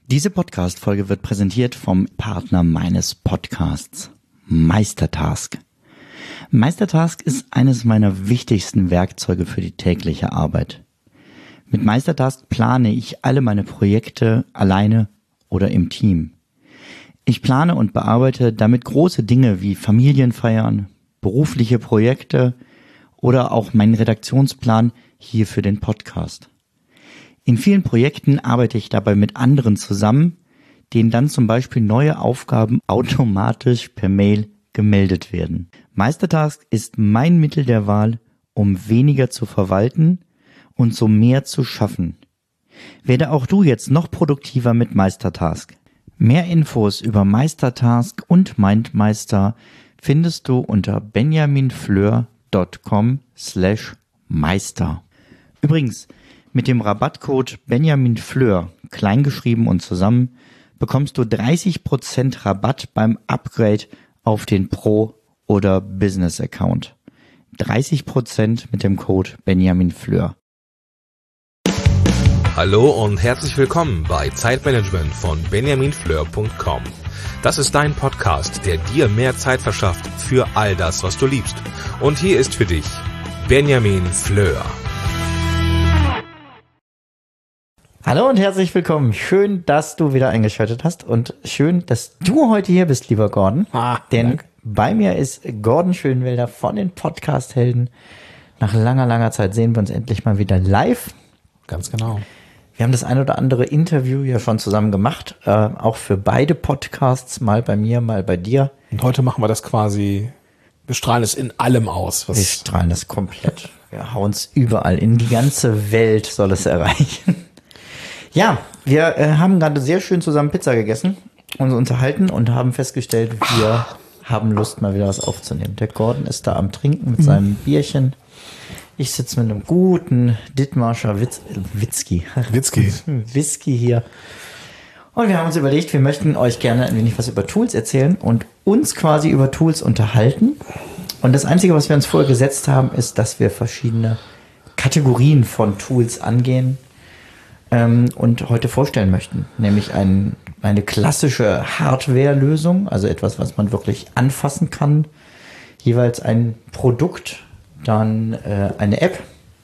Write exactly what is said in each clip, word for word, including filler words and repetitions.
Diese Podcast-Folge wird präsentiert vom Partner meines Podcasts, Meistertask. Meistertask ist eines meiner wichtigsten Werkzeuge für die tägliche Arbeit. Mit Meistertask plane ich alle meine Projekte alleine oder im Team. Ich plane und bearbeite damit große Dinge wie Familienfeiern, berufliche Projekte oder auch meinen Redaktionsplan hier für den Podcast. In vielen Projekten arbeite ich dabei mit anderen zusammen, denen dann zum Beispiel neue Aufgaben automatisch per Mail gemeldet werden. Meistertask ist mein Mittel der Wahl, um weniger zu verwalten und so mehr zu schaffen. Werde auch du jetzt noch produktiver mit Meistertask. Mehr Infos über Meistertask und MindMeister findest du unter benjaminfleur.com slash meister. Übrigens, mit dem Rabattcode benjaminfleur, kleingeschrieben und zusammen, bekommst du dreißig Prozent Rabatt beim Upgrade auf den Pro- oder Business-Account. dreißig Prozent mit dem Code benjaminfleur. Hallo und herzlich willkommen bei Zeitmanagement von benjamin fleur punkt com. Das ist dein Podcast, der dir mehr Zeit verschafft für all das, was du liebst. Und hier ist für dich Benjamin Fleur. Hallo und herzlich willkommen. Schön, dass du wieder eingeschaltet hast und schön, dass du heute hier bist, lieber Gordon. Ah, Denn danke. bei mir ist Gordon Schönwelder von den Podcast-Helden. Nach langer, langer Zeit sehen wir uns endlich mal wieder live. Ganz genau. Wir haben das ein oder andere Interview ja schon zusammen gemacht, äh, auch für beide Podcasts, mal bei mir, mal bei dir. Und heute machen wir das quasi, wir strahlen es in allem aus. Was Wir strahlen das komplett. Wir hauen es überall, in die ganze Welt soll es erreichen. Ja, wir äh, haben gerade sehr schön zusammen Pizza gegessen, uns unterhalten und haben festgestellt, wir haben Lust, mal wieder was aufzunehmen. Der Gordon ist da am Trinken mit seinem Bierchen. Ich sitze mit einem guten Dithmarscher Witz, Whisky. Whisky. Whisky hier. Und wir haben uns überlegt, wir möchten euch gerne ein wenig was über Tools erzählen und uns quasi über Tools unterhalten. Und das Einzige, was wir uns vorher gesetzt haben, ist, dass wir verschiedene Kategorien von Tools angehen ähm, und heute vorstellen möchten. Nämlich ein, eine klassische Hardware-Lösung, also etwas, was man wirklich anfassen kann. Jeweils ein Produkt, dann äh, eine App,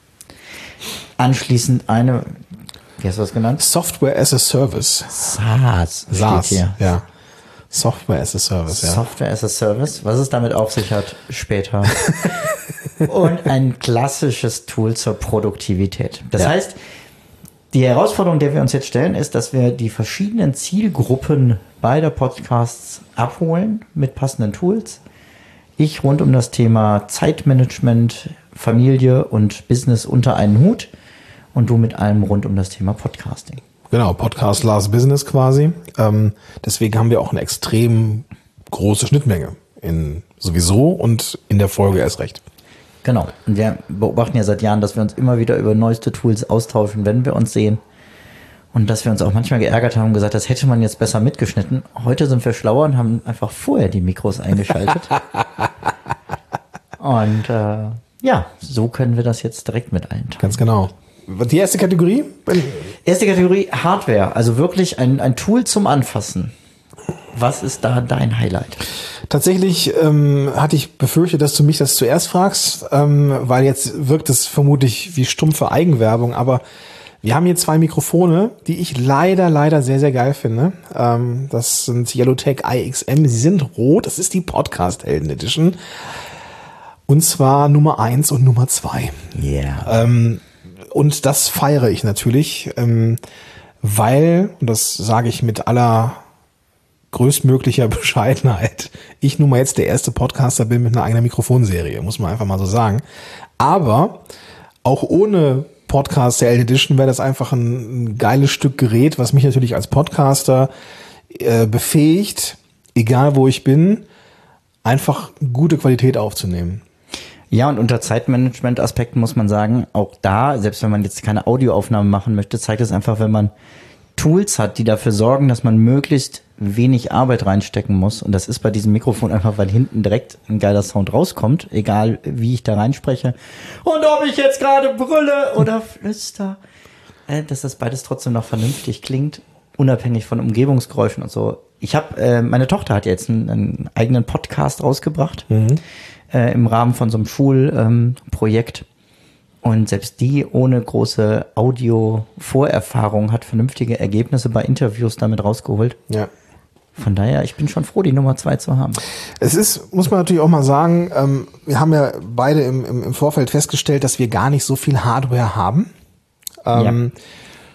anschließend eine, wie hast du das genannt? Software as a Service. SaaS. SaaS, steht hier. ja. Software as a Service, ja. Software as a Service, was es damit auf sich hat, später. Und ein klassisches Tool zur Produktivität. Das Ja. heißt, die Herausforderung, der wir uns jetzt stellen, ist, dass wir die verschiedenen Zielgruppen beider Podcasts abholen mit passenden Tools. Ich rund um das Thema Zeitmanagement, Familie und Business unter einen Hut und du mit allem rund um das Thema Podcasting. Genau, Podcast Last Business quasi. Ähm, deswegen haben wir auch eine extrem große Schnittmenge in sowieso und in der Folge erst recht. Genau. Und wir beobachten ja seit Jahren, dass wir uns immer wieder über neueste Tools austauschen, wenn wir uns sehen. Und dass wir uns auch manchmal geärgert haben und gesagt, das hätte man jetzt besser mitgeschnitten. Heute sind wir schlauer und haben einfach vorher die Mikros eingeschaltet. Und äh, ja, so können wir das jetzt direkt mit allen teilen. Ganz genau. Die erste Kategorie? Erste Kategorie, Hardware. Also wirklich ein, ein Tool zum Anfassen. Was ist da dein Highlight? Tatsächlich ähm, hatte ich befürchtet, dass du mich das zuerst fragst, ähm, weil jetzt wirkt es vermutlich wie stumpfe Eigenwerbung, aber wir haben hier zwei Mikrofone, die ich leider, leider sehr, sehr geil finde. Ähm, das sind Yellowtech I X M. Sie sind rot. Das ist die Podcast-Helden Edition. Und zwar Nummer eins und Nummer zwei. Yeah. Ähm, und das feiere ich natürlich, ähm, weil, und das sage ich mit aller größtmöglicher Bescheidenheit, ich nun mal jetzt der erste Podcaster bin mit einer eigenen Mikrofonserie, muss man einfach mal so sagen. Aber auch ohne Podcast der Edition wäre das einfach ein, ein geiles Stück Gerät, was mich natürlich als Podcaster äh, befähigt, egal wo ich bin, einfach gute Qualität aufzunehmen. Ja, und unter Zeitmanagement-Aspekten muss man sagen, auch da, selbst wenn man jetzt keine Audioaufnahme machen möchte, zeigt es einfach, wenn man Tools hat, die dafür sorgen, dass man möglichst wenig Arbeit reinstecken muss. Und das ist bei diesem Mikrofon einfach, weil hinten direkt ein geiler Sound rauskommt, egal wie ich da reinspreche. Und ob ich jetzt gerade brülle oder flüster, äh, dass das beides trotzdem noch vernünftig klingt. unabhängig von Umgebungsgeräuschen und so. Ich habe, äh, meine Tochter hat jetzt einen, einen eigenen Podcast rausgebracht, mhm. äh, im Rahmen von so einem Schulprojekt. Ähm, und selbst die ohne große Audio-Vorerfahrung hat vernünftige Ergebnisse bei Interviews damit rausgeholt. Ja. Von daher, ich bin schon froh, die Nummer zwei zu haben. Es ist, muss man natürlich auch mal sagen, ähm, wir haben ja beide im, im, im Vorfeld festgestellt, dass wir gar nicht so viel Hardware haben. Ähm, ja.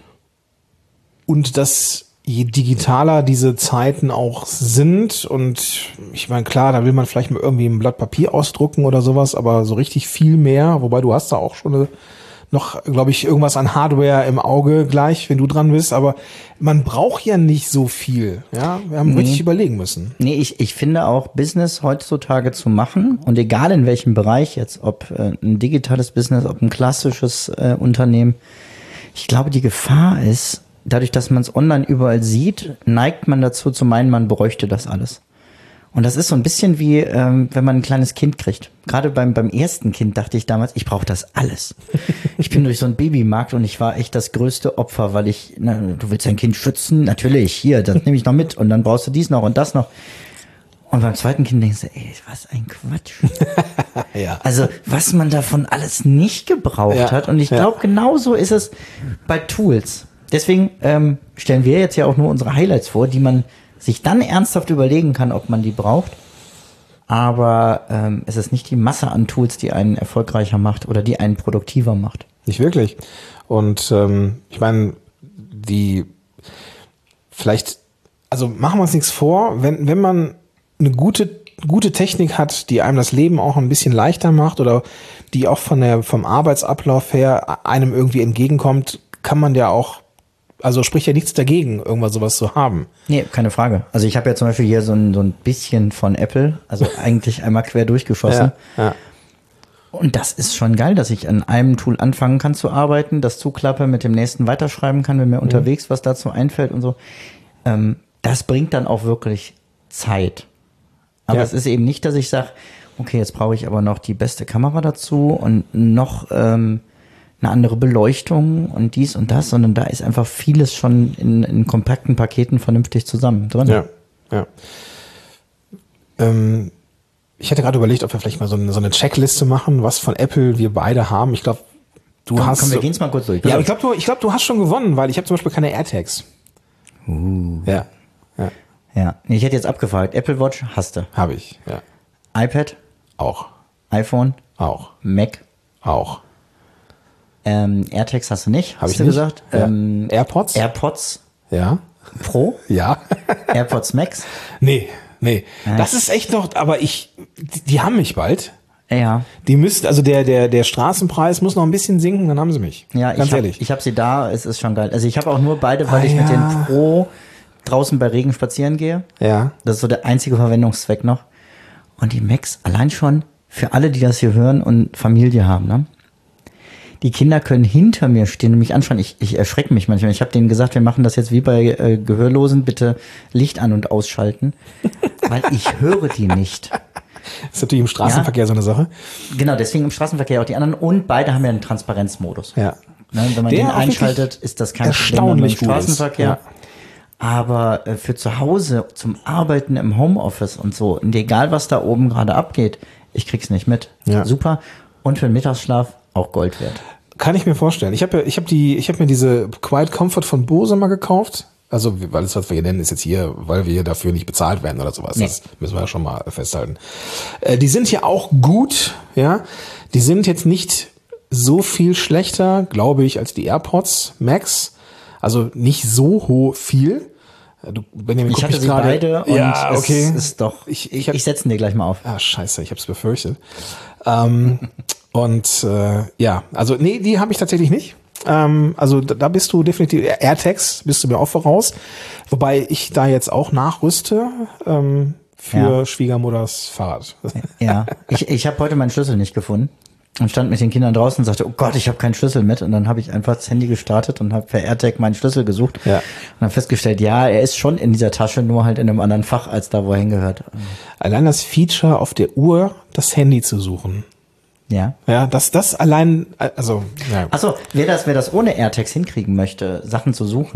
Und dass je digitaler diese Zeiten auch sind und ich meine, klar, da will man vielleicht mal irgendwie ein Blatt Papier ausdrucken oder sowas, aber so richtig viel mehr, wobei du hast da auch schon eine, noch, glaube ich, irgendwas an Hardware im Auge gleich, wenn du dran bist, aber man braucht ja nicht so viel, ja, wir haben nee. richtig überlegen müssen. Nee, ich, ich finde auch, Business heutzutage zu machen und egal in welchem Bereich jetzt, ob äh, ein digitales Business, ob ein klassisches äh, Unternehmen, ich glaube, die Gefahr ist, dadurch, dass man es online überall sieht, neigt man dazu zu meinen, man bräuchte das alles. Und das ist so ein bisschen wie, ähm, wenn man ein kleines Kind kriegt. Gerade beim beim ersten Kind dachte ich damals, ich brauche das alles. Ich bin durch so einen Babymarkt und ich war echt das größte Opfer, weil ich, na, du willst dein Kind schützen? Natürlich, hier, das nehme ich noch mit und dann brauchst du dies noch und das noch. Und beim zweiten Kind denkst du, ey, was ein Quatsch. Ja. Also, was man davon alles nicht gebraucht ja. hat. Und ich glaube, ja. genauso ist es bei Tools. Deswegen ähm, stellen wir jetzt ja auch nur unsere Highlights vor, die man sich dann ernsthaft überlegen kann, ob man die braucht. Aber ähm, es ist nicht die Masse an Tools, die einen erfolgreicher macht oder die einen produktiver macht. Nicht wirklich. Und ähm, ich meine, die vielleicht, also machen wir uns nichts vor, wenn wenn man eine gute gute Technik hat, die einem das Leben auch ein bisschen leichter macht oder die auch von der vom Arbeitsablauf her einem irgendwie entgegenkommt, kann man ja auch, also spricht ja nichts dagegen, irgendwas sowas zu haben. Nee, keine Frage. Also ich habe ja zum Beispiel hier so ein, so ein bisschen von Apple, also eigentlich einmal quer durchgeschossen. Ja, ja. Und das ist schon geil, dass ich an einem Tool anfangen kann zu arbeiten, das zuklappe, mit dem nächsten weiterschreiben kann, wenn mir mhm. unterwegs was dazu einfällt und so. Ähm, das bringt dann auch wirklich Zeit. Aber ja. es ist eben nicht, dass ich sage, okay, jetzt brauche ich aber noch die beste Kamera dazu und noch ähm, eine andere Beleuchtung und dies und das, sondern da ist einfach vieles schon in, in kompakten Paketen vernünftig zusammen drin. Ja, ja. Ähm, ich hätte gerade überlegt, ob wir vielleicht mal so eine, so eine Checkliste machen, was von Apple wir beide haben. Ich glaube, du komm, hast... Komm, wir gehen's mal kurz durch. Ja, aber ich glaube, du, ich glaub, du hast schon gewonnen, weil ich habe zum Beispiel keine AirTags. Uh. Ja, ja. Ja, ich hätte jetzt abgefragt. Apple Watch hast du. Habe ich, ja. iPad? Auch. iPhone? Auch. Mac? Auch. Ähm, AirTags hast du nicht, Hab hast ich du nicht. gesagt. Ja. Ähm, AirPods? AirPods Ja. Pro? Ja. AirPods Max? Nee, nee. Ja. Das ist echt noch, aber ich, die, die haben mich bald. Ja. Die müssten, also der, der, der Straßenpreis muss noch ein bisschen sinken, dann haben sie mich. Ja, ganz ich hab, ehrlich. ich habe sie da, es ist schon geil. Also ich habe auch nur beide, weil ah, ich ja. mit den Pro draußen bei Regen spazieren gehe. Ja. Das ist so der einzige Verwendungszweck noch. Und die Max, allein schon für alle, die das hier hören und Familie haben, ne? Die Kinder können hinter mir stehen und mich anschauen. Ich, ich erschrecke mich manchmal. Ich habe denen gesagt, wir machen das jetzt wie bei äh, Gehörlosen, bitte Licht an- und ausschalten, weil ich höre die nicht. Das ist natürlich im Straßenverkehr ja. so eine Sache. Genau, deswegen im Straßenverkehr auch die anderen. Und beide haben ja einen Transparenzmodus. Ja. Ne, wenn man Der den einschaltet, ist das kein Problem im Straßenverkehr. Ja. Aber äh, für zu Hause, zum Arbeiten im Homeoffice und so, und egal was da oben gerade abgeht, ich krieg's nicht mit. Ja. Super. Und für den Mittagsschlaf auch Gold wert. Kann ich mir vorstellen. Ich habe ich hab die, ich habe mir diese Quiet Comfort von Bose mal gekauft. Also, weil das, was wir hier nennen, ist jetzt hier, weil wir hier dafür nicht bezahlt werden oder sowas. Nee. Das müssen wir ja schon mal festhalten. Äh, die sind hier auch gut, ja. Die sind jetzt nicht so viel schlechter, glaube ich, als die AirPods Max. Also nicht so hoch viel. Du, Benjamin, ich hatte sie grade. beide und ja, okay. es ist doch, ich, ich, ich, ich setze ihn dir gleich mal auf. Ah, scheiße, ich habe es befürchtet. Ähm, und äh, ja, also nee, die habe ich tatsächlich nicht. Ähm, also da, da bist du definitiv, AirTags bist du mir auch voraus. Wobei ich da jetzt auch nachrüste ähm, für ja. Schwiegermutters Fahrrad. Ja, ich, ich habe heute meinen Schlüssel nicht gefunden. Und stand mit den Kindern draußen und sagte, oh Gott, ich habe keinen Schlüssel mit. Und dann habe ich einfach das Handy gestartet und habe per AirTag meinen Schlüssel gesucht. Ja. Und habe festgestellt, ja, er ist schon in dieser Tasche, nur halt in einem anderen Fach, als da, wo er hingehört. Allein das Feature auf der Uhr, das Handy zu suchen. Ja. Ja, das, das allein, also, ja. Achso, wer das, wer das ohne AirTags hinkriegen möchte, Sachen zu suchen,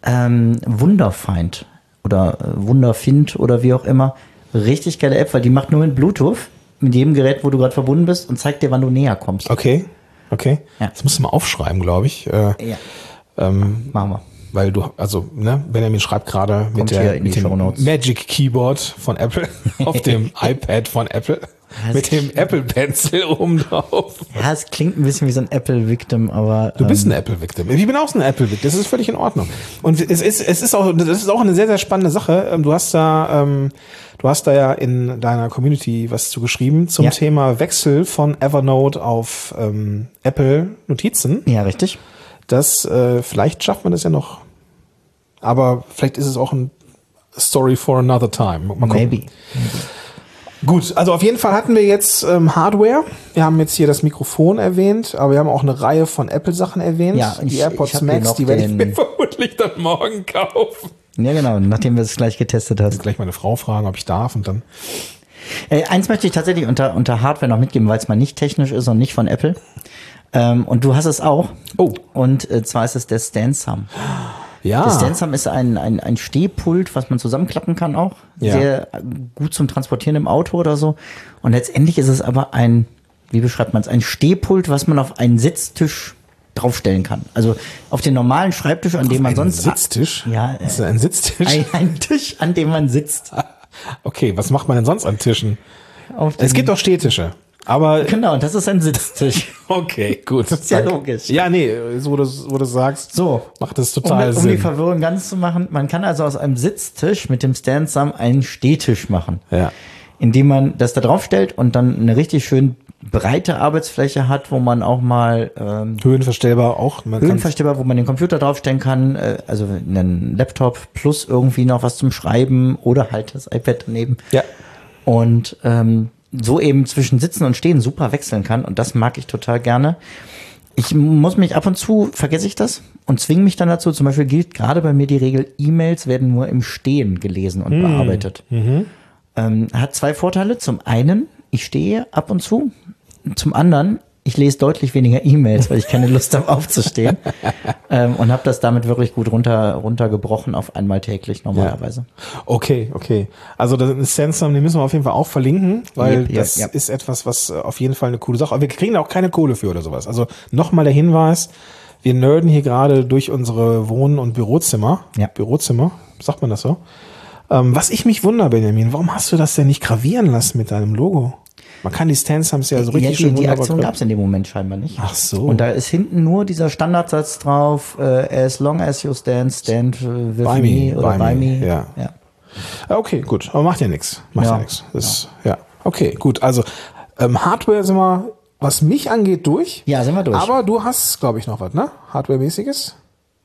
ähm, Wunderfind oder äh, Wunderfind oder wie auch immer. Richtig geile App, weil die macht nur mit Bluetooth mit jedem Gerät, wo du gerade verbunden bist und zeigt dir, wann du näher kommst. Okay, okay. Ja. Das musst du mal aufschreiben, glaube ich. Äh, Ja, ähm, machen wir. Weil du, also, ne, Benjamin schreibt gerade mit, Kommt hier der, in mit die dem Shownotes. Magic Keyboard von Apple auf dem iPad von Apple mit dem Apple Pencil oben drauf. Ja, es klingt ein bisschen wie so ein Apple-Victim, aber... Du bist ähm, ein Apple-Victim. Ich bin auch so ein Apple-Victim. Das ist völlig in Ordnung. Und es ist, es ist auch, das ist auch eine sehr, sehr spannende Sache. Du hast da, ähm, du hast da ja in deiner Community was zu geschrieben zum Ja. Thema Wechsel von Evernote auf ähm, Apple Notizen. Ja, richtig. Das, äh, vielleicht schafft man das ja noch. Aber vielleicht ist es auch ein Story for another time. Mal gucken. Maybe. Gut, also auf jeden Fall hatten wir jetzt ähm, Hardware. Wir haben jetzt hier das Mikrofon erwähnt, aber wir haben auch eine Reihe von Apple-Sachen erwähnt. Ja, ich- die AirPods ich hab hier Max, noch die werde ich den- mir vermutlich dann morgen kaufen. Ja, genau, nachdem wir es gleich getestet hast. Gleich meine Frau fragen, ob ich darf und dann. Äh, eins möchte ich tatsächlich unter, unter Hardware noch mitgeben, weil es mal nicht technisch ist und nicht von Apple. Ähm, und du hast es auch. Oh. Und äh, zwar ist es der StandSum. Ja. Der StandSum ist ein, ein, ein Stehpult, was man zusammenklappen kann auch. Ja. Sehr gut zum Transportieren im Auto oder so. Und letztendlich ist es aber ein, wie beschreibt man es, ein Stehpult, was man auf einen Sitztisch draufstellen kann. Also auf den normalen Schreibtisch, an dem man Ein sonst... Sitztisch? Ja, Das ist ein Sitztisch? Ein, ein Tisch, an dem man sitzt. Okay, was macht man denn sonst an Tischen? Auf Es dem- gibt auch Stehtische. Aber Genau, das ist ein Sitztisch. okay, gut. Das ist ja logisch. Ja, nee, so wo du, wo du sagst, So. macht das Um, total um die Sinn. Verwirrung ganz zu machen, man kann also aus einem Sitztisch mit dem StandSum einen Stehtisch machen. Ja. Indem man das da drauf stellt und dann eine richtig schön breite Arbeitsfläche hat, wo man auch mal ähm, Höhenverstellbar auch. Man kann Höhenverstellbar, wo man den Computer draufstellen kann, äh, also einen Laptop plus irgendwie noch was zum Schreiben oder halt das iPad daneben. Ja. Und ähm, so eben zwischen Sitzen und Stehen super wechseln kann und das mag ich total gerne. Ich muss mich ab und zu, vergesse ich das und zwinge mich dann dazu. Zum Beispiel gilt gerade bei mir die Regel, E-Mails werden nur im Stehen gelesen und Hm. bearbeitet. Mhm. Ähm, hat zwei Vorteile. Zum einen, ich stehe ab und zu. Zum anderen, ich lese deutlich weniger E-Mails, weil ich keine Lust habe aufzustehen. ähm, und habe das damit wirklich gut runter runtergebrochen auf einmal täglich normalerweise. Okay, okay. Also das StandSum, den müssen wir auf jeden Fall auch verlinken, weil Yep, yep, das yep. ist etwas, was äh, auf jeden Fall eine coole Sache. Aber wir kriegen da auch keine Kohle für oder sowas. Also nochmal der Hinweis, wir nerden hier gerade durch unsere Wohn- und Bürozimmer. Ja. Bürozimmer, sagt man das so? Ähm, was ich mich wundere, Benjamin, warum hast du das denn nicht gravieren lassen mit deinem Logo? Man kann die StandSums ja so richtig ja, die, schön die wunderbar Aktion gra- gab es in dem Moment scheinbar nicht. Ach so. Und da ist hinten nur dieser Standardsatz drauf, äh, as long as you stand, stand äh, with By me me, oder by by me, me. ja. ja. Ah, okay, gut. Aber macht ja nichts. Macht ja, Ja. nichts. Das, ja. Okay, gut. Also ähm, Hardware sind wir, was mich angeht, durch. Ja, sind wir durch. Aber du hast, glaube ich, noch was, ne? Hardware-mäßiges?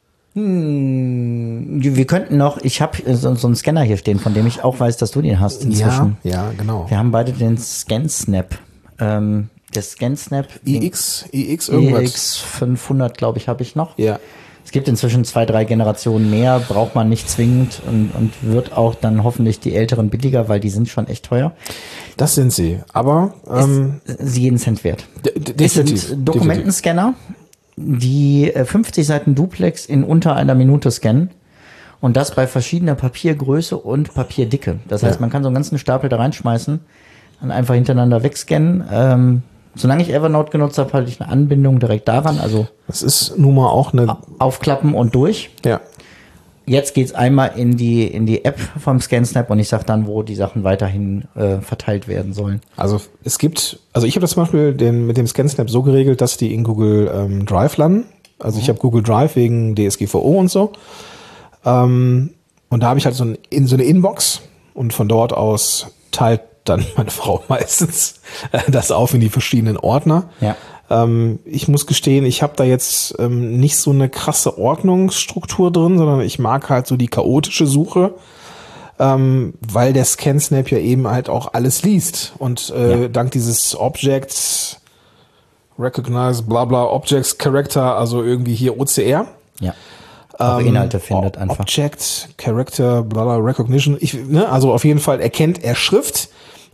Wir könnten noch, ich habe so, so einen Scanner hier stehen, von dem ich auch weiß, dass du den hast inzwischen. Ja, ja, genau. Wir haben beide den ScanSnap. Ähm, der ScanSnap I X, I X irgendwas. I X fünfhundert, glaube ich, habe ich noch. Ja. Es gibt inzwischen zwei, drei Generationen mehr, braucht man nicht zwingend und, und wird auch dann hoffentlich die älteren billiger, weil die sind schon echt teuer. Das sind sie. Aber ähm, Ist sie jeden Cent wert. d- d- Es definitiv. sind Dokumentenscanner, die äh, fünfzig Seiten Duplex in unter einer Minute scannen. Und das bei verschiedener Papiergröße und Papierdicke. Das heißt, Ja. man kann so einen ganzen Stapel da reinschmeißen und einfach hintereinander wegscannen. Ähm, solange ich Evernote genutzt habe, hatte ich eine Anbindung direkt daran. Also Das ist nun mal auch eine. aufklappen und durch. Ja. Jetzt geht's einmal in die in die App vom ScanSnap und ich sag dann, wo die Sachen weiterhin äh, verteilt werden sollen. Also es gibt, also ich habe das zum Beispiel den, mit dem ScanSnap so geregelt, dass die in Google ähm, Drive landen. Also ich habe Google Drive wegen D S G V O und so. Ähm, und da habe ich halt so, ein, in, so eine Inbox und von dort aus teilt dann meine Frau meistens äh, das auf in die verschiedenen Ordner. Ja. Ähm, ich muss gestehen, ich habe da jetzt ähm, nicht so eine krasse Ordnungsstruktur drin, sondern ich mag halt so die chaotische Suche, ähm, weil der ScanSnap ja eben halt auch alles liest. Und äh, Ja. dank dieses Objects, Recognize, bla bla, Objects Character, also irgendwie hier O C R. Ja. Auch Inhalte findet O- einfach. Object, Character, bla bla, Recognition. Ich, ne, also auf jeden Fall erkennt er Schrift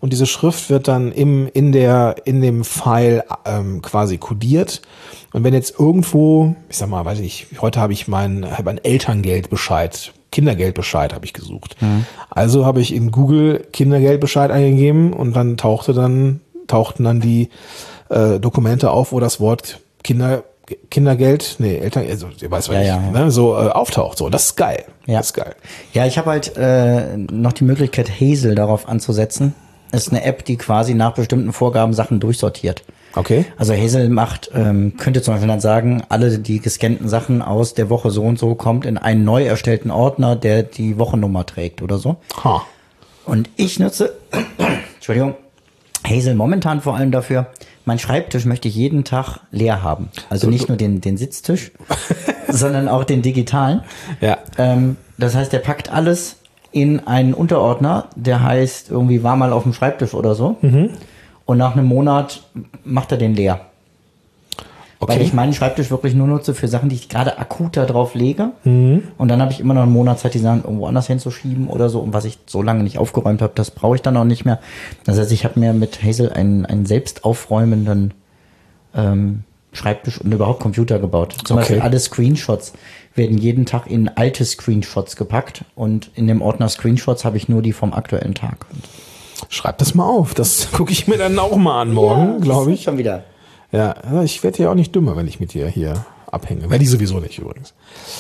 und diese Schrift wird dann im in der in dem File ähm, quasi kodiert. Und wenn jetzt irgendwo, ich sag mal, weiß ich, heute habe ich meinen hab einen Elterngeldbescheid, Kindergeldbescheid habe ich gesucht. Mhm. Also habe ich in Google Kindergeldbescheid eingegeben und dann tauchte dann tauchten dann die äh, Dokumente auf, wo das Wort Kinder Kindergeld, nee, Eltern, also ihr weißt was ja, ich, ja. Ne, so äh, auftaucht. So, das ist geil. Ja. Das ist geil. Ja, ich habe halt äh, noch die Möglichkeit, Hazel darauf anzusetzen. Das ist eine App, die quasi nach bestimmten Vorgaben Sachen durchsortiert. Okay. Also Hazel macht, ähm, könnte zum Beispiel dann sagen, alle die gescannten Sachen aus der Woche so und so kommt in einen neu erstellten Ordner, der die Wochennummer trägt oder so. Ha. Und ich nutze, Entschuldigung, Hazel momentan vor allem dafür, mein Schreibtisch möchte ich jeden Tag leer haben. Also nicht nur den, den Sitztisch, sondern auch den digitalen. Ja. Ähm, das heißt, der packt alles in einen Unterordner, der heißt irgendwie war mal auf dem Schreibtisch oder so. Mhm. Und nach einem Monat macht er den leer. Okay. Weil ich meinen Schreibtisch wirklich nur nutze für Sachen, die ich gerade akut da drauf lege. Mhm. Und dann habe ich immer noch einen Monat Zeit, die Sachen irgendwo anders hinzuschieben oder so. Und was ich so lange nicht aufgeräumt habe, das brauche ich dann auch nicht mehr. Das heißt, ich habe mir mit Hazel einen, einen selbst aufräumenden ähm, Schreibtisch und überhaupt Computer gebaut. Zum okay. Beispiel alle Screenshots werden jeden Tag in alte Screenshots gepackt. Und in dem Ordner Screenshots habe ich nur die vom aktuellen Tag. Schreib das mal auf. Das gucke ich mir dann auch mal an morgen, ja, glaube ich. Schon wieder. Ja, ich werde ja auch nicht dümmer, wenn ich mit dir hier abhänge. Werde ich sowieso nicht übrigens.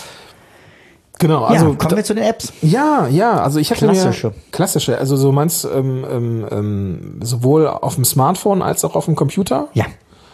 Genau, also. Ja, kommen wir zu den Apps. Ja, ja, also ich hatte klassische. mir klassische, also so meinst ähm, ähm, sowohl auf dem Smartphone als auch auf dem Computer? Ja.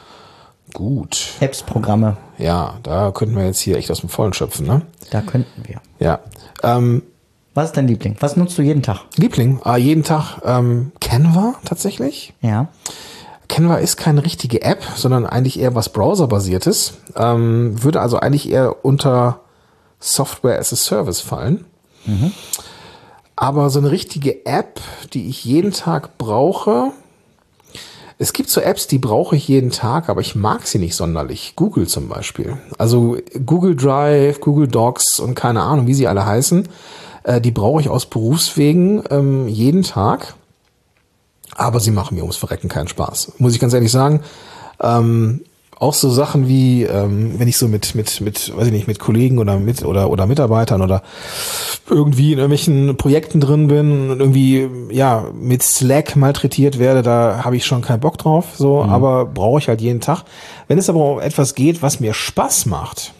Gut. Apps, Programme. Ja, da könnten wir jetzt hier echt aus dem Vollen schöpfen, ne? Da könnten wir. Ja. Ähm, Was ist dein Liebling? Was nutzt du jeden Tag? Liebling? Ah, jeden Tag ähm, Canva tatsächlich. Ja. Canva ist keine richtige App, sondern eigentlich eher was Browser-basiertes. Ähm, würde also eigentlich eher unter Software as a Service fallen. Mhm. Aber so eine richtige App, die ich jeden Tag brauche, es gibt so Apps, die brauche ich jeden Tag, aber ich mag sie nicht sonderlich. Google zum Beispiel. Also Google Drive, Google Docs und keine Ahnung, wie sie alle heißen. Äh, die brauche ich aus Berufswegen ähm, jeden Tag. Aber sie machen mir ums Verrecken keinen Spaß. Muss ich ganz ehrlich sagen. Ähm, auch so Sachen wie, ähm, wenn ich so mit, mit, mit, weiß ich nicht, mit Kollegen oder mit, oder, oder Mitarbeitern oder irgendwie in irgendwelchen Projekten drin bin und irgendwie, ja, mit Slack malträtiert werde, da habe ich schon keinen Bock drauf, so, mhm. aber brauche ich halt jeden Tag. Wenn es aber um etwas geht, was mir Spaß macht,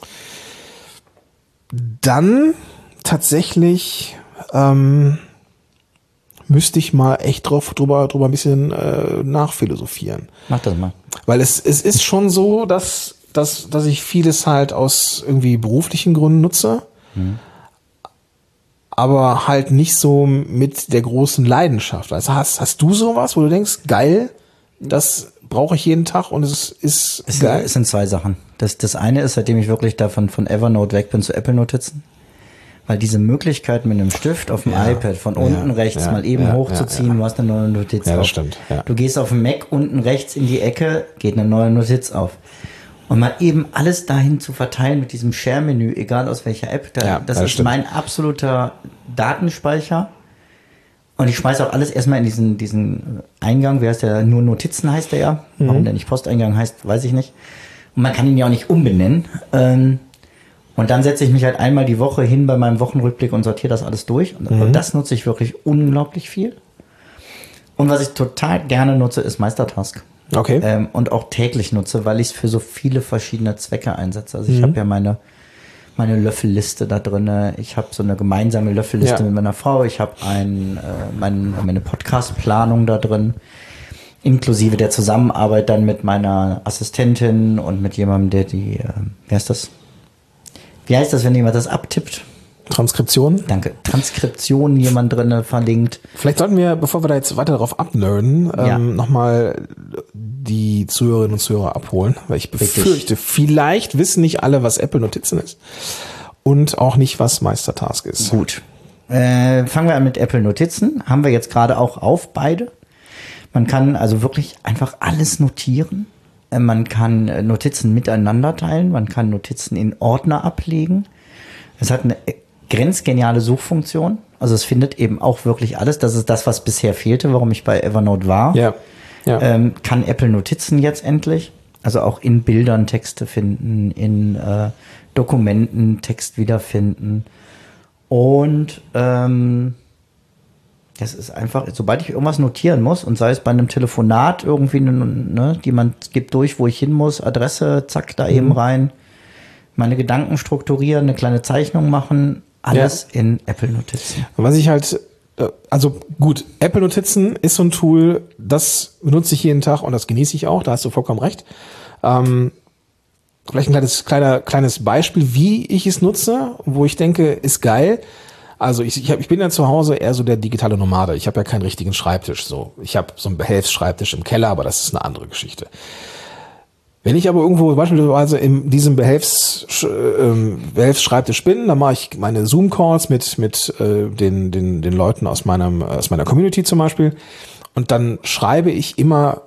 dann tatsächlich, ähm, müsste ich mal echt drauf, drüber, drüber ein bisschen äh, nachphilosophieren. Mach das mal. Weil es, es ist schon so, dass, dass, dass ich vieles halt aus irgendwie beruflichen Gründen nutze, mhm. aber halt nicht so mit der großen Leidenschaft. Also hast, hast du sowas, wo du denkst, geil, das brauche ich jeden Tag und es ist es geil? Es sind zwei Sachen. Das, das eine ist, seitdem ich wirklich davon von Evernote weg bin zu Apple Notizen. Weil diese Möglichkeit mit einem Stift auf dem ja, iPad von unten ja, rechts ja, mal eben ja, hochzuziehen, ja, ja. du hast eine neue Notiz ja, auf. Das stimmt, ja. Du gehst auf dem Mac unten rechts in die Ecke, geht eine neue Notiz auf. Und mal eben alles dahin zu verteilen mit diesem Share-Menü, egal aus welcher App, da, ja, das, das ist stimmt. mein absoluter Datenspeicher. Und ich schmeiße auch alles erstmal in diesen, diesen Eingang, wie heißt der? Nur Notizen heißt der ja. Mhm. Warum der nicht Posteingang heißt, weiß ich nicht. Und man kann ihn ja auch nicht umbenennen. Ähm, Und dann setze ich mich halt einmal die Woche hin bei meinem Wochenrückblick und sortiere das alles durch. Und mhm. das nutze ich wirklich unglaublich viel. Und was ich total gerne nutze, ist Meistertask. Okay. Ähm, und auch täglich nutze, weil ich es für so viele verschiedene Zwecke einsetze. Also ich mhm. habe ja meine, meine Löffelliste da drin. Ich habe so eine gemeinsame Löffelliste ja. mit meiner Frau. Ich habe ein, äh, mein, meine Podcast-Planung da drin. Inklusive der Zusammenarbeit dann mit meiner Assistentin und mit jemandem, der die, äh, wie heißt das? Wie heißt das, wenn jemand das abtippt? Transkription? Danke. Transkription, jemand drin verlinkt. Vielleicht sollten wir, bevor wir da jetzt weiter darauf abnerden, ja. ähm, nochmal die Zuhörerinnen und Zuhörer abholen, weil ich befürchte, Richtig. vielleicht wissen nicht alle, was Apple Notizen ist und auch nicht, was Meistertask ist. Gut. Äh, fangen wir an mit Apple Notizen. Haben wir jetzt gerade auch auf beide. Man kann also wirklich einfach alles notieren. Man kann Notizen miteinander teilen, man kann Notizen in Ordner ablegen. Es hat eine grenzgeniale Suchfunktion. Also es findet eben auch wirklich alles. Das ist das, was bisher fehlte, warum ich bei Evernote war. Ja. Ja. Ähm, kann Apple Notizen jetzt endlich. Also auch in Bildern Texte finden, in äh, Dokumenten Text wiederfinden. Und ähm, das ist einfach, sobald ich irgendwas notieren muss, und sei es bei einem Telefonat irgendwie, ne, jemand gibt durch, wo ich hin muss, Adresse, zack, da mhm. eben rein, meine Gedanken strukturieren, eine kleine Zeichnung machen, alles ja. in Apple Notizen. Was ich halt, also gut, Apple Notizen ist so ein Tool, das benutze ich jeden Tag und das genieße ich auch, da hast du vollkommen recht. Ähm, vielleicht ein kleines, kleiner, kleines Beispiel, wie ich es nutze, wo ich denke, ist geil. Also ich, ich, hab, ich bin ja zu Hause eher so der digitale Nomade. Ich habe ja keinen richtigen Schreibtisch. So, ich habe so einen Behelfsschreibtisch im Keller, aber das ist eine andere Geschichte. Wenn ich aber irgendwo beispielsweise in diesem Behelfs, äh, Behelfsschreibtisch bin, dann mache ich meine Zoom-Calls mit mit äh, den den den Leuten aus meinem aus meiner Community zum Beispiel, und dann schreibe ich immer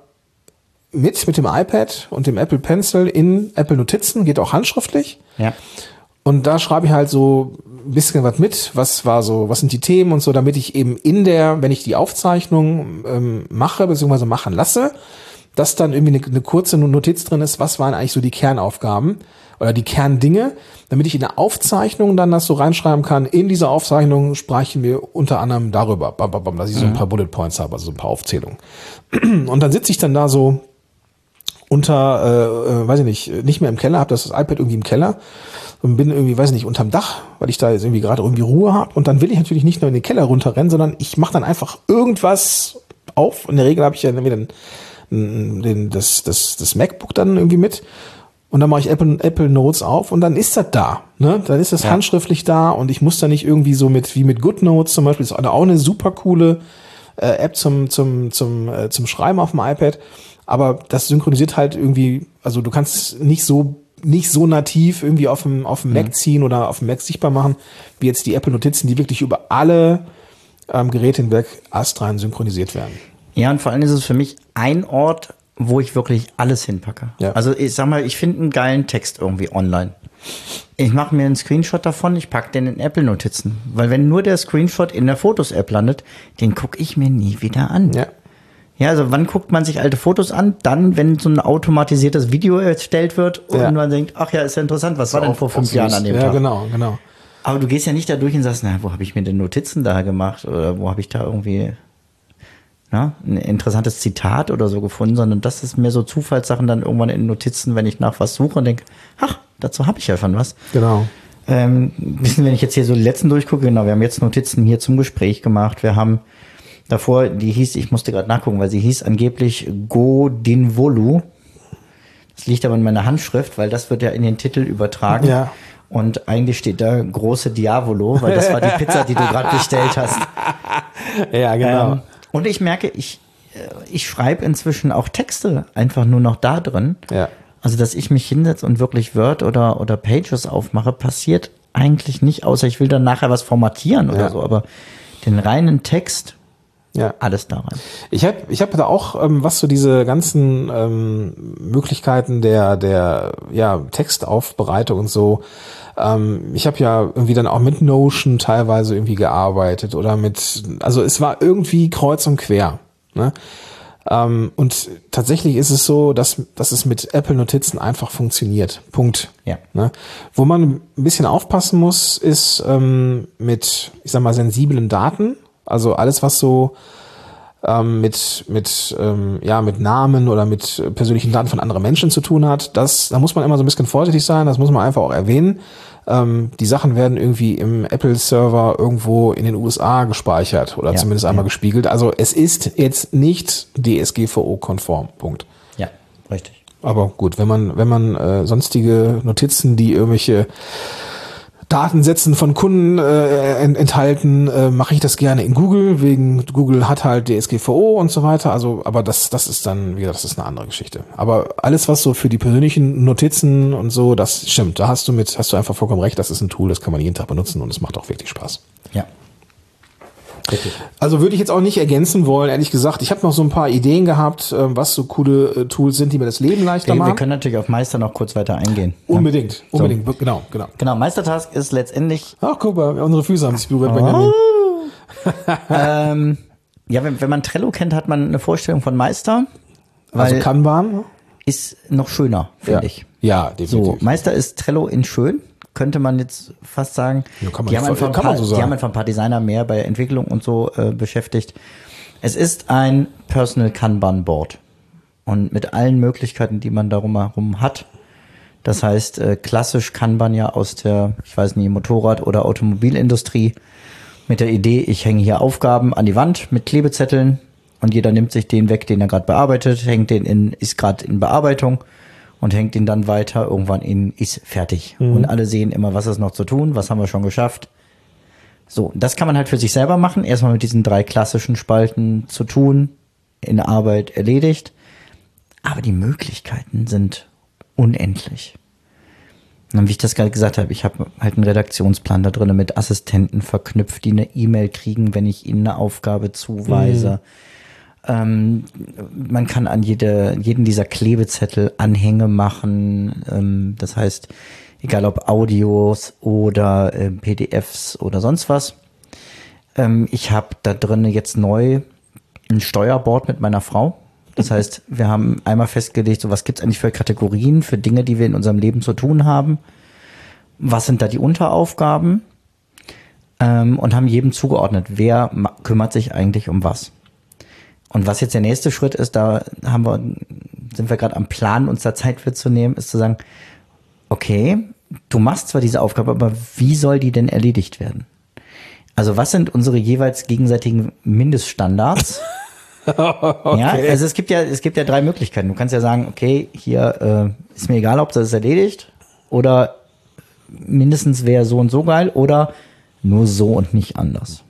mit mit dem iPad und dem Apple Pencil in Apple Notizen, geht auch handschriftlich. Ja. Und da schreibe ich halt so ein bisschen was mit, was war so, was sind die Themen und so, damit ich eben in der, wenn ich die Aufzeichnung ähm, mache, beziehungsweise machen lasse, dass dann irgendwie eine, eine kurze Notiz drin ist, was waren eigentlich so die Kernaufgaben oder die Kerndinge, damit ich in der Aufzeichnung dann das so reinschreiben kann. In dieser Aufzeichnung sprechen wir unter anderem darüber, dass ich so ein paar Bullet Points habe, also so ein paar Aufzählungen. Und dann sitze ich dann da so unter, äh, weiß ich nicht, nicht mehr im Keller, habe das iPad irgendwie im Keller und bin irgendwie, weiß ich nicht, unterm Dach, weil ich da jetzt irgendwie gerade irgendwie Ruhe habe. Und dann will ich natürlich nicht nur in den Keller runterrennen, sondern ich mache dann einfach irgendwas auf. In der Regel habe ich ja irgendwie den, den, das, das, das MacBook dann irgendwie mit. Und dann mache ich Apple, Apple Notes auf und dann ist das da. Ne? Dann ist das ja. handschriftlich da und ich muss da nicht irgendwie so mit, wie mit GoodNotes zum Beispiel, das ist auch eine super coole äh, App zum, zum, zum, äh, zum Schreiben auf dem iPad. Aber das synchronisiert halt irgendwie, also du kannst nicht so nicht so nativ irgendwie auf dem auf dem Mac mhm. ziehen oder auf dem Mac sichtbar machen, wie jetzt die Apple Notizen, die wirklich über alle ähm, Geräte hinweg astrein synchronisiert werden. Ja, und vor allem ist es für mich ein Ort, wo ich wirklich alles hinpacke. Ja. Also ich sag mal, ich finde einen geilen Text irgendwie online. Ich mache mir einen Screenshot davon, ich packe den in Apple Notizen. Weil wenn nur der Screenshot in der Fotos-App landet, den gucke ich mir nie wieder an. Ja. Ja, also wann guckt man sich alte Fotos an? Dann, wenn so ein automatisiertes Video erstellt wird und ja. man denkt, ach ja, ist ja interessant, was war denn vor fünf Jahren an dem ja, Tag? Ja, genau, genau. Aber du gehst ja nicht da durch und sagst, na, wo habe ich mir denn Notizen da gemacht? Oder wo habe ich da irgendwie na, ein interessantes Zitat oder so gefunden? Sondern das ist mehr so Zufallssachen dann irgendwann in Notizen, wenn ich nach was suche und denke, ach, dazu habe ich ja schon was. Genau. Ähm, wissen, wenn ich jetzt hier so die letzten durchgucke, genau, wir haben jetzt Notizen hier zum Gespräch gemacht, wir haben davor, die hieß, ich musste gerade nachgucken, weil sie hieß angeblich Godinvolu. Das liegt aber in meiner Handschrift, weil das wird ja in den Titel übertragen. Ja. Und eigentlich steht da große Diavolo, weil das war die Pizza, die du gerade bestellt hast. Ja, genau. Ähm, und ich merke, ich, ich schreibe inzwischen auch Texte einfach nur noch da drin. Ja. Also, dass ich mich hinsetze und wirklich Word oder, oder Pages aufmache, passiert eigentlich nicht, außer ich will dann nachher was formatieren oder ja. so. Aber den reinen Text, ja, alles da rein. Ich habe ich hab da auch, ähm, was so diese ganzen ähm, Möglichkeiten der der ja Textaufbereitung und so. Ähm, ich habe ja irgendwie dann auch mit Notion teilweise irgendwie gearbeitet oder mit, also es war irgendwie kreuz und quer. Ne? Ähm, und tatsächlich ist es so, dass dass es mit Apple Notizen einfach funktioniert. Punkt. Ja. Ne? Wo man ein bisschen aufpassen muss, ist ähm, mit, ich sag mal, sensiblen Daten. Also alles, was so ähm, mit mit ähm, ja mit Namen oder mit persönlichen Daten von anderen Menschen zu tun hat, das da muss man immer so ein bisschen vorsichtig sein. Das muss man einfach auch erwähnen. Ähm, die Sachen werden irgendwie im Apple-Server irgendwo in den U S A gespeichert oder ja, zumindest einmal ja. gespiegelt. Also es ist jetzt nicht D S G V O-konform. Punkt. Ja, richtig. Aber gut, wenn man wenn man äh, sonstige Notizen, die irgendwelche Datensätzen von Kunden äh, enthalten, äh, mache ich das gerne in Google, wegen Google hat halt D S G V O und so weiter, also aber das das ist dann, wie gesagt, das ist eine andere Geschichte. Aber alles, was so für die persönlichen Notizen und so, das stimmt, da hast du mit, hast du einfach vollkommen recht, das ist ein Tool, das kann man jeden Tag benutzen und es macht auch wirklich Spaß. Ja. Richtig. Also würde ich jetzt auch nicht ergänzen wollen, ehrlich gesagt. Ich habe noch so ein paar Ideen gehabt, was so coole Tools sind, die mir das Leben leichter wir, machen. Wir können natürlich auf Meister noch kurz weiter eingehen. Unbedingt, ja? unbedingt, so. genau, genau. Genau, Meistertask ist letztendlich... Ach, guck mal, unsere Füße haben sich berührt, Benjamin. Oh. ähm, ja, wenn, wenn man Trello kennt, hat man eine Vorstellung von Meister. Also Kanban? Ist noch schöner, finde ja. ich. Ja, definitiv. So, Meister ist Trello in schön. Könnte man jetzt fast sagen, ja, kann man die, haben voll, ein kann paar, man so sagen. die haben einfach ein paar Designer mehr bei Entwicklung und so äh, beschäftigt. Es ist ein Personal Kanban Board und mit allen Möglichkeiten, die man darum herum hat. Das heißt, äh, klassisch Kanban ja aus der, ich weiß nicht, Motorrad- oder Automobilindustrie mit der Idee, ich hänge hier Aufgaben an die Wand mit Klebezetteln und jeder nimmt sich den weg, den er gerade bearbeitet, hängt den in, ist gerade in Bearbeitung und hängt ihn dann weiter, irgendwann in, ist fertig. Mhm. Und alle sehen immer, was ist noch zu tun, was haben wir schon geschafft. So, das kann man halt für sich selber machen. Erstmal mit diesen drei klassischen Spalten zu tun, in Arbeit erledigt. Aber die Möglichkeiten sind unendlich. Und wie ich das gerade gesagt habe, ich habe halt einen Redaktionsplan da drin mit Assistenten verknüpft, die eine E-Mail kriegen, wenn ich ihnen eine Aufgabe zuweise. Mhm. Ähm, man kann an jede, jeden dieser Klebezettel Anhänge machen. Ähm, das heißt, egal ob Audios oder äh, P D Fs oder sonst was. Ähm, ich habe da drin jetzt neu ein Steuerboard mit meiner Frau. Das heißt, wir haben einmal festgelegt, so was gibt's eigentlich für Kategorien, für Dinge, die wir in unserem Leben zu tun haben. Was sind da die Unteraufgaben? Ähm, und haben jedem zugeordnet, wer ma- kümmert sich eigentlich um was. Und was jetzt der nächste Schritt ist, da haben wir, sind wir gerade am Plan, uns da Zeit für zu nehmen, ist zu sagen, okay, du machst zwar diese Aufgabe, aber wie soll die denn erledigt werden? Also was sind unsere jeweils gegenseitigen Mindeststandards? Okay. Ja, also es gibt ja, es gibt ja drei Möglichkeiten. Du kannst ja sagen, okay, hier äh, ist mir egal, ob das ist erledigt oder mindestens wäre so und so geil oder nur so und nicht anders.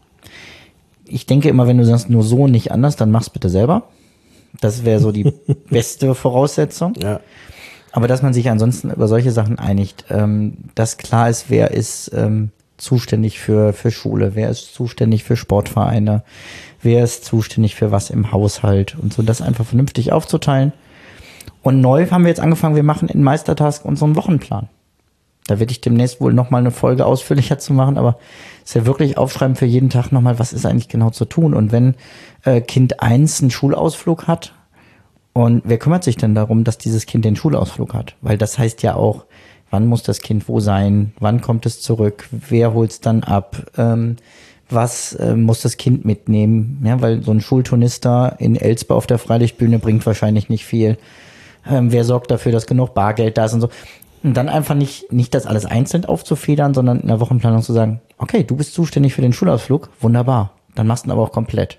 Ich denke immer, wenn du sagst, nur so und nicht anders, dann mach's bitte selber. Das wäre so die beste Voraussetzung. Ja. Aber dass man sich ansonsten über solche Sachen einigt, ähm, dass klar ist, wer ist ähm, zuständig für für Schule, wer ist zuständig für Sportvereine, wer ist zuständig für was im Haushalt und so, das einfach vernünftig aufzuteilen. Und neu haben wir jetzt angefangen, wir machen in Meistertask unseren Wochenplan. Da werde ich demnächst wohl nochmal eine Folge ausführlicher zu machen, aber es ist ja wirklich aufschreiben für jeden Tag nochmal, was ist eigentlich genau zu tun. Und wenn äh, Kind eins einen Schulausflug hat, und wer kümmert sich denn darum, dass dieses Kind den Schulausflug hat? Weil das heißt ja auch, wann muss das Kind wo sein, wann kommt es zurück, wer holt es dann ab, ähm, was äh, muss das Kind mitnehmen, ja, weil so ein Schulturnister in Elspe auf der Freilichtbühne bringt wahrscheinlich nicht viel. Ähm, wer sorgt dafür, dass genug Bargeld da ist und so. Und dann einfach nicht, nicht das alles einzeln aufzufedern, sondern in der Wochenplanung zu sagen, okay, du bist zuständig für den Schulausflug, wunderbar, dann machst du ihn aber auch komplett.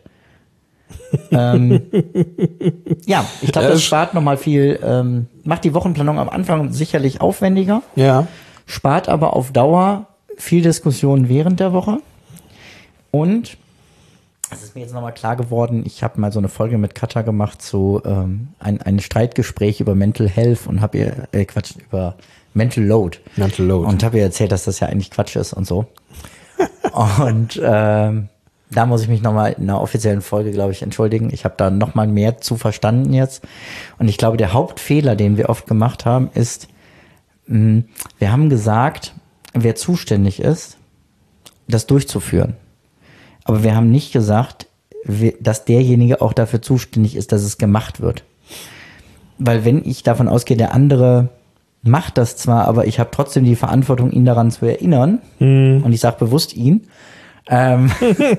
ähm, ja, ich glaube, das spart nochmal viel, ähm, macht die Wochenplanung am Anfang sicherlich aufwendiger, ja. spart aber auf Dauer viel Diskussion während der Woche. Und es ist mir jetzt nochmal klar geworden, ich habe mal so eine Folge mit Katja gemacht zu ähm, ein, ein Streitgespräch über Mental Health und habe ihr, äh, Quatsch, über Mental Load. Mental Load. Und habe ihr erzählt, dass das ja eigentlich Quatsch ist und so. Und ähm, da muss ich mich nochmal in einer offiziellen Folge, glaube ich, entschuldigen. Ich habe da nochmal mehr zu verstanden jetzt. Und ich glaube, der Hauptfehler, den wir oft gemacht haben, ist, mh, wir haben gesagt, wer zuständig ist, das durchzuführen. Aber wir haben nicht gesagt, dass derjenige auch dafür zuständig ist, dass es gemacht wird. Weil wenn ich davon ausgehe, der andere macht das zwar, aber ich habe trotzdem die Verantwortung, ihn daran zu erinnern, mhm. und ich sage bewusst ihn, ähm,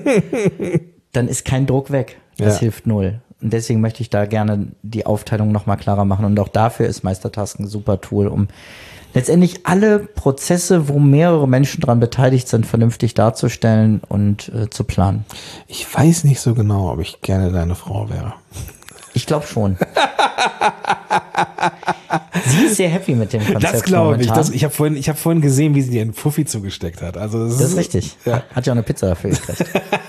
dann ist kein Druck weg. Das ja. hilft null. Und deswegen möchte ich da gerne die Aufteilung nochmal klarer machen. Und auch dafür ist Meistertask ein super Tool, um letztendlich alle Prozesse, wo mehrere Menschen dran beteiligt sind, vernünftig darzustellen und äh, zu planen. Ich weiß nicht so genau, ob ich gerne deine Frau wäre. Ich glaube schon. Sie ist sehr happy mit dem Konzept. Das glaube ich. Das, ich habe vorhin, ich hab vorhin gesehen, wie sie dir einen Fuffi zugesteckt hat. Also das, das ist ist richtig. Ja. Hat ja auch eine Pizza dafür gekriegt.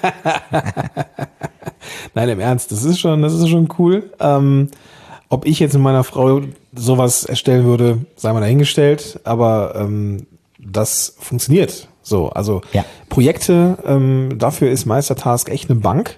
Nein, im Ernst, das ist schon, das ist schon cool. Ähm, ob ich jetzt mit meiner Frau sowas erstellen würde, sei mal dahingestellt. Aber ähm, das funktioniert So, also ja. Projekte, ähm, dafür ist Meistertask echt eine Bank.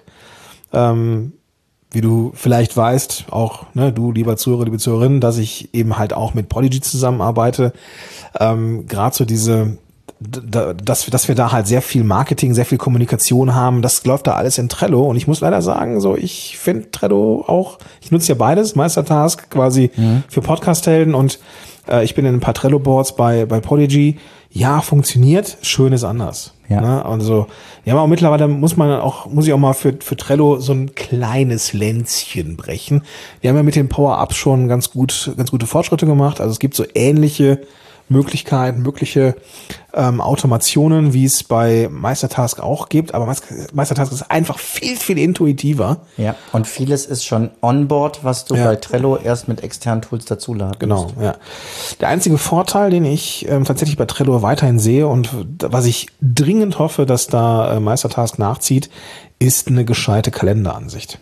Ähm, wie du vielleicht weißt, auch ne, du, lieber Zuhörer, liebe Zuhörerin, dass ich eben halt auch mit Podigy zusammenarbeite. Ähm, Gerade so diese, da, dass, dass wir da halt sehr viel Marketing, sehr viel Kommunikation haben, das läuft da alles in Trello. Und ich muss leider sagen, so ich finde Trello auch, ich nutze ja beides, Meistertask quasi mhm. für Podcast-Helden und äh, ich bin in ein paar Trello-Boards bei, bei Podigy. Ja, funktioniert, schön ist anders. Ja. Ne? Also, ja, aber mittlerweile muss man auch, muss ich auch mal für, für Trello so ein kleines Länzchen brechen. Wir haben ja mit den Power-Ups schon ganz gut, ganz gute Fortschritte gemacht. Also es gibt so ähnliche Möglichkeiten, mögliche ähm, Automationen, wie es bei Meistertask auch gibt. Aber Meistertask ist einfach viel, viel intuitiver. Ja, und vieles ist schon onboard, was du ja. bei Trello erst mit externen Tools dazuladen Genau, musst. ja. Der einzige Vorteil, den ich ähm, tatsächlich bei Trello weiterhin sehe und was ich dringend hoffe, dass da äh, Meistertask nachzieht, ist eine gescheite Kalenderansicht.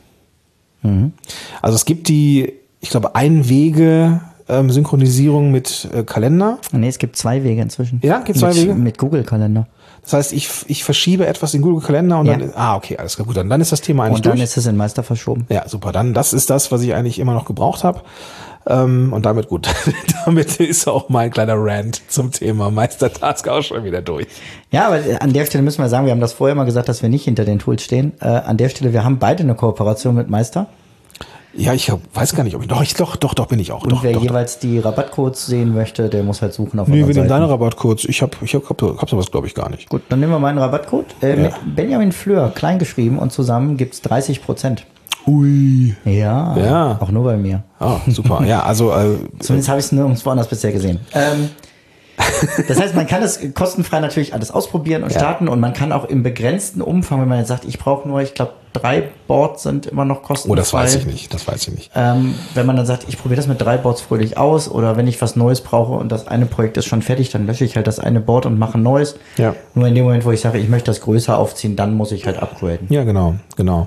Mhm. Also es gibt die, ich glaube, Einwege ähm, Synchronisierung mit äh, Kalender. Nee, es gibt zwei Wege inzwischen. Ja, gibt zwei mit, Wege? Mit Google-Kalender. Das heißt, ich, ich verschiebe etwas in Google-Kalender und ja. dann, ah, okay, alles klar, gut, dann, dann ist das Thema eigentlich Und dann durch. ist es in Meister verschoben. Ja, super, dann, das ist das, was ich eigentlich immer noch gebraucht habe. Ähm, und damit gut, damit ist auch mein kleiner Rant zum Thema Meistertask auch schon wieder durch. Ja, aber an der Stelle müssen wir sagen, wir haben das vorher mal gesagt, dass wir nicht hinter den Tools stehen. Äh, an der Stelle, wir haben beide eine Kooperation mit Meister. Ja, ich weiß gar nicht, ob ich, doch, ich, doch, doch, doch bin ich auch. Und doch, wer doch, jeweils doch. die Rabattcodes sehen möchte, der muss halt suchen auf Nee, unseren wir nehmen Seiten. deine Rabattcodes. Ich hab, ich hab, hab, hab sowas, glaube ich, gar nicht. Gut, dann nehmen wir meinen Rabattcode. Äh, Ja. Mit Benjamin Fleur, klein geschrieben und zusammen gibt's dreißig Prozent. Ui. Ja, Ja. auch nur bei mir. Ah, super. Ja, also äh, Zumindest habe ich es nirgendwo anders bisher gesehen. Ähm, das heißt, man kann es kostenfrei natürlich alles ausprobieren und Ja. starten und man kann auch im begrenzten Umfang, wenn man jetzt sagt, ich brauche nur, ich glaube, drei Boards sind immer noch kostenfrei. oh, das weiß ich nicht. Das weiß ich nicht. Ähm, wenn man dann sagt, ich probiere das mit drei Boards fröhlich aus oder wenn ich was Neues brauche und das eine Projekt ist schon fertig, dann lösche ich halt das eine Board und mache ein neues. Ja. Nur in dem Moment, wo ich sage, ich möchte das größer aufziehen, dann muss ich halt upgraden. Ja, genau, genau.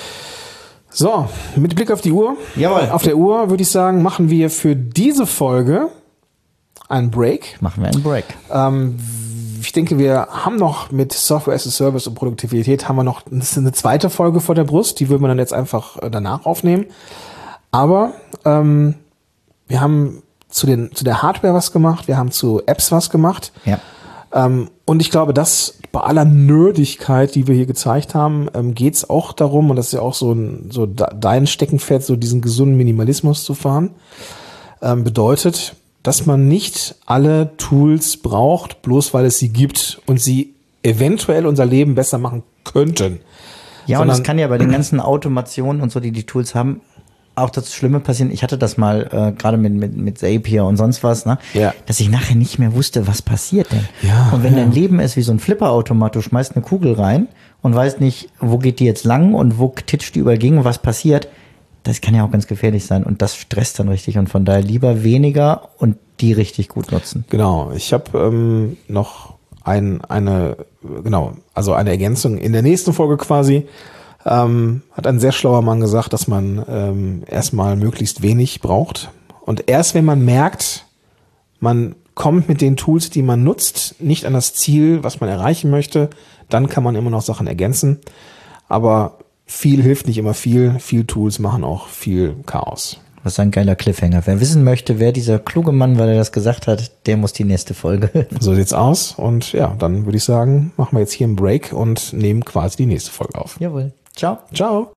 So, mit Blick auf die Uhr. Jawohl. Auf der Uhr würde ich sagen, machen wir für diese Folge einen Break. Machen wir einen Break. Ähm, ich denke, wir haben noch mit Software as a Service und Produktivität haben wir noch das ist eine zweite Folge vor der Brust. Die würden wir dann jetzt einfach danach aufnehmen. Aber ähm, wir haben zu den zu der Hardware was gemacht. Wir haben zu Apps was gemacht. Ja. Ähm, und ich glaube, dass bei aller Nerdigkeit, die wir hier gezeigt haben, ähm, geht es auch darum, und das ist ja auch so, ein, so dein Steckenpferd, so diesen gesunden Minimalismus zu fahren, ähm, bedeutet, dass man nicht alle Tools braucht, bloß weil es sie gibt und sie eventuell unser Leben besser machen könnten. Ja, Sondern, und es kann ja bei den ganzen Automationen und so, die die Tools haben, auch das Schlimme passieren. Ich hatte das mal äh, gerade mit, mit, mit Zapier und sonst was, ne? Ja. Dass ich nachher nicht mehr wusste, was passiert denn. Ja, und wenn ja. dein Leben ist wie so ein Flipperautomat, du schmeißt eine Kugel rein und weißt nicht, wo geht die jetzt lang und wo titscht die überall gegen und was passiert, das kann ja auch ganz gefährlich sein und das stresst dann richtig und von daher lieber weniger und die richtig gut nutzen. Genau, ich habe ähm, noch ein, eine, genau, also eine Ergänzung in der nächsten Folge quasi. Ähm, hat ein sehr schlauer Mann gesagt, dass man ähm, erstmal möglichst wenig braucht. Und erst wenn man merkt, man kommt mit den Tools, die man nutzt, nicht an das Ziel, was man erreichen möchte, dann kann man immer noch Sachen ergänzen. Aber viel hilft nicht immer viel. Viel Tools machen auch viel Chaos. Das ist ein geiler Cliffhanger. Wer wissen möchte, wer dieser kluge Mann, weil er das gesagt hat, der muss die nächste Folge hören. So sieht's aus. Und ja, dann würde ich sagen, machen wir jetzt hier einen Break und nehmen quasi die nächste Folge auf. Jawohl. Ciao. Ciao.